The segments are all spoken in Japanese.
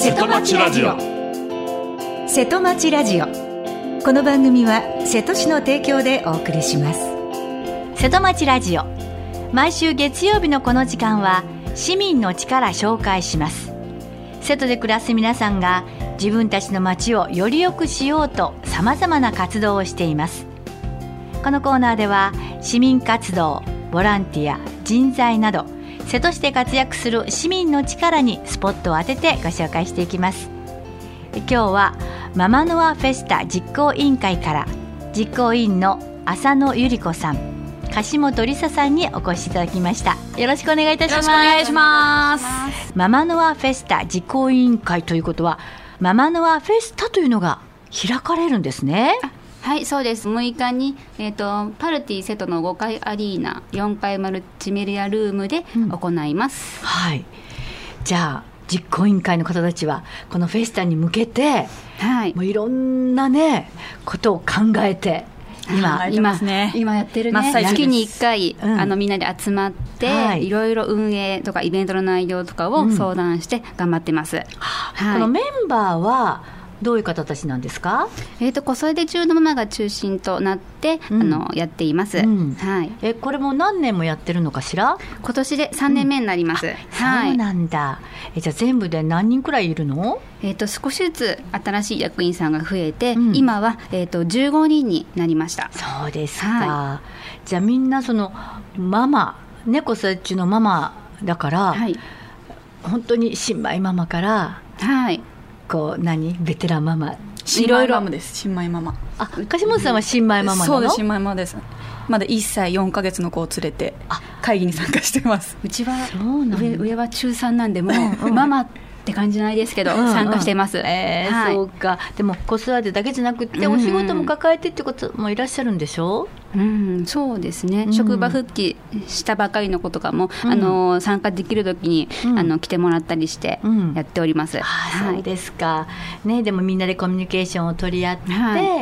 瀬戸町ラジオ。 瀬戸町ラジオ。この番組は瀬戸市の提供でお送りします。 瀬戸町ラジオ、毎週月曜日のこの時間は市民の力紹介します。瀬戸で暮らす皆さんが自分たちの町をより良くしようとさまざまな活動をしています。このコーナーでは市民活動、ボランティア、人材など瀬戸市で活躍する市民の力にスポットを当ててご紹介していきます。今日はママノアフェスタ実行委員会から実行委員の浅野ゆり子さん、樫本梨沙さんにお越しいただきました。よろしくお願いいたします。 よろしくお願いします。 ママノアフェスタ実行委員会ということは、ママノアフェスタというのが開かれるんですね。 はい、そうです。6日に、パルティ瀬戸の5階アリーナ4階マルチメディアルームで行います、 はい。じゃあ実行委員会の方たちはこのフェスタに向けて、はい、もういろんなねことを考えて今やってるね。 月に1回、みんなで集まって、はい、いろいろ運営とかイベントの内容とかを相談して頑張ってます、 はい。このメンバーはどういう方たちなんですか？ 子育て中のママが中心となって、やっています、はい。 これも何年もやってるのかしら？ 今年で3年目になります、 はい。そうなんだ。じゃあ全部で何人くらいいるの？ 少しずつ新しい役員さんが増えて、今は、15人になりました。 そうですか、はい。じゃあみんなそのママ、子育て中のママだから、はい、本当に新米ママから、はい、ベテランママ、 新米ママです。新米ママ。 樫本さんは新米ママなの？ そうです、新米ママです。まだ1歳4ヶ月の子を連れて会議に参加してます。 うちは上は中3なんでもうママって感じないですけど、参加してます、はい。 そうか。でも子育てだけじゃなくって、お仕事も抱えてってこともいらっしゃるんでしょ？ そうですね、職場復帰したばかりの子とかも、参加できるときに、来てもらったりしてやっております、 そうですか、ね。でもみんなでコミュニケーションを取り合って、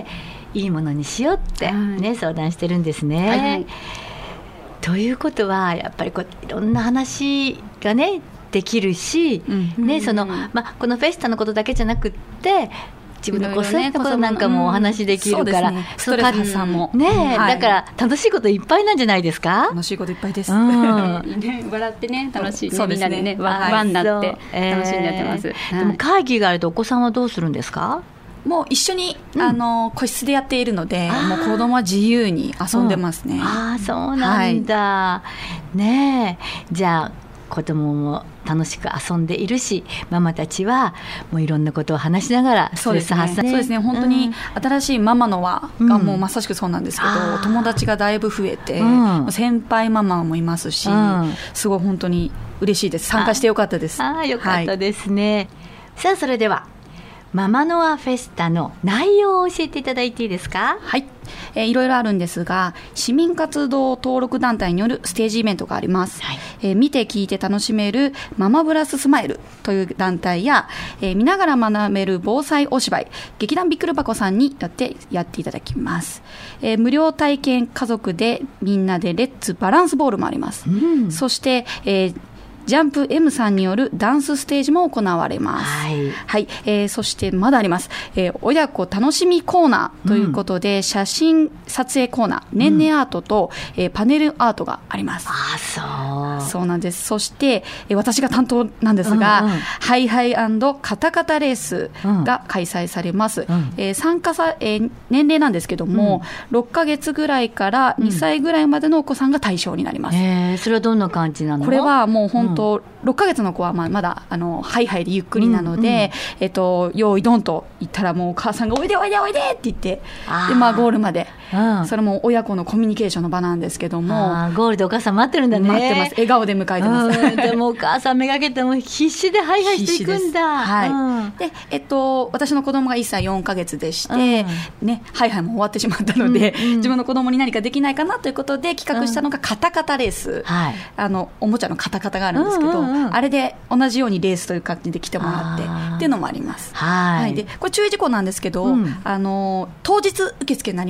いいものにしようって、相談してるんですね、はい。ということはやっぱりいろんな話がねできるし、このフェスタのことだけじゃなくって自分の子育てのことなんかもお話しできるから、 ストレス発散も、 だから楽しいこといっぱいなんじゃないですか？ 楽しいこといっぱいです、 笑ってね、楽しい、ね、みんなでねワンになって楽しんでやってます、 でも会議があるとお子さんはどうするんですか？ もう一緒に、個室でやっているので、もう子供は自由に遊んでますね、 そうなんだ、ねえ。じゃあ子供も楽しく遊んでいるし、ママたちはもういろんなことを話しながらストレス発散、 そうですね、本当に新しいママの輪がもうまさしくそうなんですけど、友達がだいぶ増えて、先輩ママもいますし、すごい本当に嬉しいです。参加してよかったです。 よかったですね、さあそれではママノアフェスタの内容を教えていただいていいですか？ はい、いろいろあるんですが、市民活動登録団体によるステージイベントがあります、見て聞いて楽しめるママブラススマイルという団体や、見ながら学べる防災お芝居、劇団ビックル箱さんにやっていただきます、無料体験家族でみんなでレッツバランスボールもあります、そして、ジャンプ M さんによるダンスステージも行われます。そしてまだあります。親子楽しみコーナーということで、写真撮影コーナー、ねんねアートと、パネルアートがあります。そうなんです。そして、私が担当なんですが、ハイハイ&カタカタレースが開催されます。参加年齢なんですけども、6ヶ月ぐらいから2歳ぐらいまでのお子さんが対象になります。 それはどんな感じなの？ これはもう本当、6ヶ月の子はまだハイハイでゆっくりなので、用意ドンと言ったらもうお母さんがおいでおいでおいでって言って、でゴールまで、それも親子のコミュニケーションの場なんですけども、 ゴールでお母さん待ってるんだね。 待ってます。笑顔で迎えてます、 でもお母さんめがけても必死でハイハイしていくんだ。 で、私の子供が1歳4ヶ月でして、ハイハイも終わってしまったので、自分の子供に何かできないかなということで企画したのがカタカタレース、おもちゃのカタカタがあるんですけど、あれで同じようにレースという感じで来てもらってっていうのもあります。でこれ注意事項なんですけど、当日受付になりますので、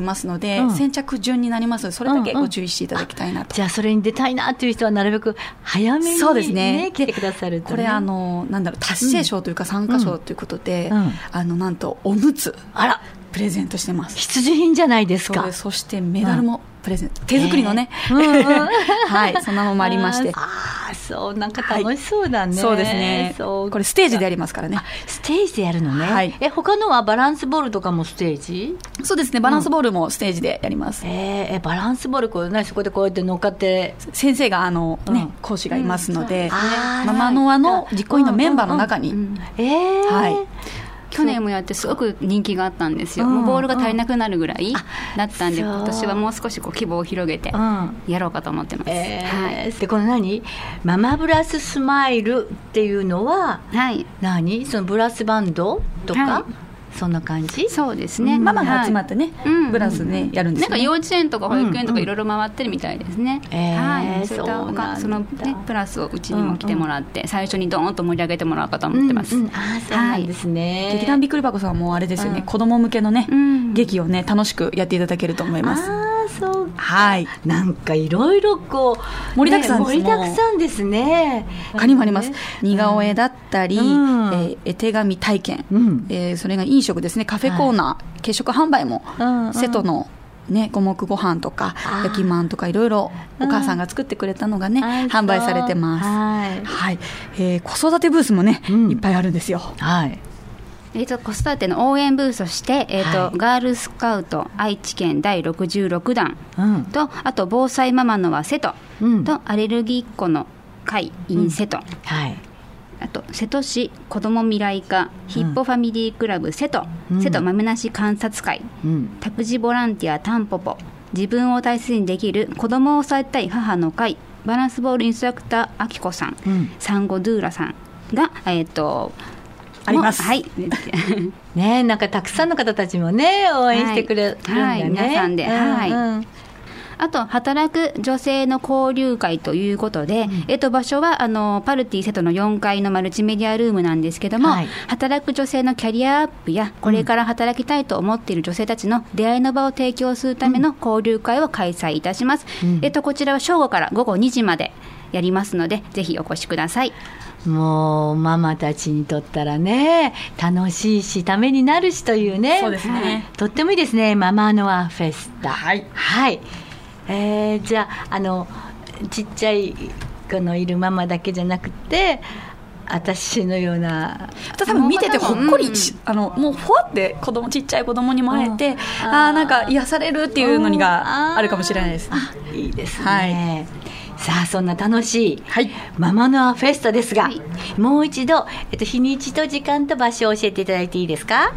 で、先着順になりますので、それだけご注意していただきたいなと。 じゃあそれに出たいなという人はなるべく早めに、ね、 そうですね、 来てくださると、ね、 これ達成賞というか参加賞ということで、なんとおむつプレゼントしてます。 必需品じゃないですか。 そしてメダルもプレゼント、手作りのね、はい、そんなのもありまして、 そう、なんか楽しそうだね。 そうですね。これステージでやりますからね。 ステージでやるのね。はい。他のはバランスボールとかもステージ？ そうですね。バランスボールもステージでやります。 バランスボールそこでこうやって乗っかって、 先生が講師がいますので、ママノアの実行委員のメンバーの中に、はい。 去年もやってすごく人気があったんですよ。もうボールが足りなくなるぐらいだったんで、今年はもう少し規模を広げてやろうかと思ってます。 で、このママブラススマイルっていうのは、そのブラスバンドとか、そんな感じ？ そうですね。 ママが集まってね、ブラスねやるんですよね。 なんか幼稚園とか保育園とかいろいろ回ってるみたいですね。はい。そのねプラスをうちにも来てもらって、最初にドーンと盛り上げてもらおうかと思ってます。 そうなんですね。 劇団びっくり箱さんもあれですよね。子供向けのね劇をね楽しくやっていただけると思います。 そうはい。なんかいろいろ盛りだくさんです。 盛りだくさんですね。 他にもあります。似顔絵だったり、絵手紙体験、それが飲食ですね。カフェコーナー、軽食販売も、瀬戸のね、五目ご飯とか焼きまんとかいろいろお母さんが作ってくれたのがね、販売されてます。はい。子育てブースもね、いっぱいあるんですよ。はい。 子育ての応援ブースとして、ガールスカウト愛知県第66弾と、あと防災ママのは瀬戸と、アレルギーっ子の会 in 瀬戸、あと瀬戸市子ども未来課ヒッポファミリークラブ瀬戸、瀬戸豆なし観察会、託児ボランティアタンポポ、自分を大切にできる子どもを支えたい母の会、バランスボールインストラクターあきこさん、サンゴドゥーラさんがあります。 はい。 ね、なんかたくさんの方たちもね応援してくれるんだね。 皆さんで、あと働く女性の交流会ということで、場所はパルティ瀬戸の4階のマルチメディアルームなんですけども、働く女性のキャリアアップやこれから働きたいと思っている女性たちの出会いの場を提供するための交流会を開催いたします。こちらは正午から午後2時までやりますので、ぜひお越しください。 もうママたちにとったらね、楽しいしためになるしというね。 そうですね。 とってもいいですね、ママノアフェスタ。はい。じゃあちっちゃい子のいるママだけじゃなくて、私のような多分見ててほっこり、もうふわってちっちゃい子供にも会えて、なんか癒されるっていうのがあるかもしれないです。 いいですね。さあ、そんな楽しいママノアフェスタですが、もう一度、日にちと時間と場所を教えていただいていいですか？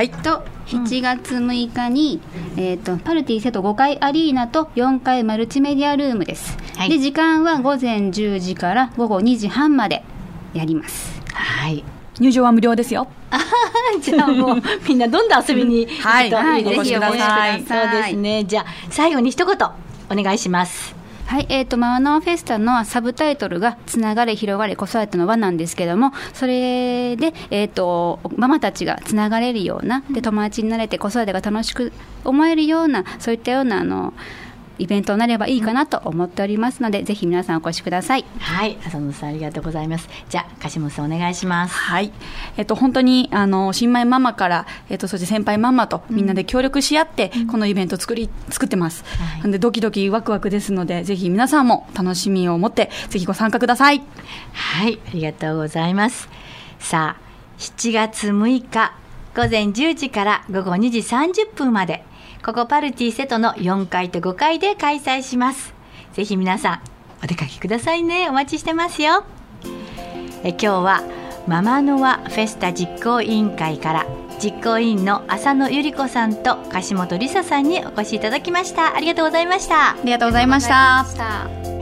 7月6日に、パルティ瀬戸5階アリーナと4階マルチメディアルームです。で、時間は午前10時から午後2時半までやります。 入場は無料ですよ。 じゃあもうみんなどんどん遊びに行くといいですね。 ぜひお越しください。 そうですね。じゃあ最後に一言お願いします。 ママノアフェスタのサブタイトルがつながれ広がれ子育ての輪なんですけども、それで、ママたちがつながれるような、で友達になれて子育てが楽しく思えるような、そういったようなイベントになればいいかなと思っておりますので、ぜひ皆さんお越しください。 浅野さんありがとうございます。じゃあ樫本さんお願いします。 本当に新米ママから、そして先輩ママとみんなで協力し合って、このイベント作ってます。なんでドキドキワクワクですので、ぜひ皆さんも楽しみを持ってぜひご参加ください。 ありがとうございます。さあ、7月6日午前10時から午後2時30分まで、ここパルティ瀬戸の4階と5階で開催します。ぜひ皆さんお出かけくださいね。お待ちしてますよ。今日はママノアフェスタ実行委員会から実行委員の浅野ゆり子さんと樫本梨沙さんにお越しいただきました。ありがとうございました。 ありがとうございました。